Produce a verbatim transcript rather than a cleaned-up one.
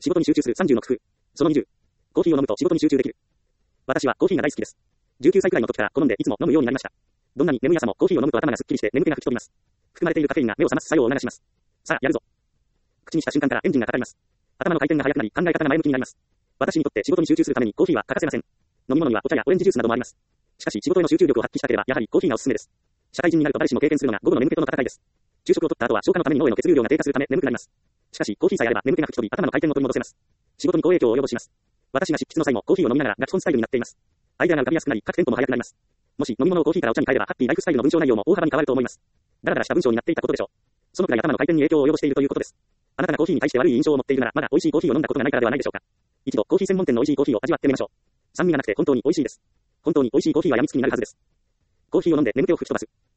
仕事に集中するさんじゅうの工夫。そのにじゅう。コーヒーを飲むと仕事に集中できる。私はコーヒーが大好きです。じゅうきゅうさいくらいの時から好んでいつも飲むようになりました。どんなに眠い朝もコーヒーを飲むと頭がすっきりして眠気が吹き飛びます。含まれているカフェインが目を覚ます作用を促します。さあ、やるぞ。口にした瞬間からエンジンがかかります。頭の回転が速くなり考え方が前向きになります。私にとって仕事に集中するためにコーヒーは欠かせません。飲み物にはお茶やオレンジジュースなどもあります。しかし仕事への集中力を発揮したければやはりコーヒーがおすすめです。社会人になると誰しも経験するのが午後の眠気との戦いです。昼食を取った後は消化のために脳への血流量が低下するため眠くなります。しかしコーヒーさえあれば眠気が吹き飛び頭の回転を取り戻せます。仕事に好影響を及ぼします。私が執筆の際もコーヒーを飲みながらガチコンスタイルになっています。アイデアが浮かびやすくなり各テンポも速くなります。もし飲み物をコーヒーからお茶に変えればハッピーライフスタイルの文章内容も大幅に変わると思います。だらだらした文章になっていたことでしょう。そのくらい頭の回転に影響を及ぼしているということです。あなたがコーヒーに対して悪い印象を持っているならまだ美味しいコーヒーを飲んだことがないからではないでしょうか。一度コーヒー専門店の美味しいコーヒーを味わってみましょう。酸味がなくて本当に美味しいです。本当に美味しいコーヒーは病みつきになるはずです。コーヒーを飲んで眠気を吹き飛ばす。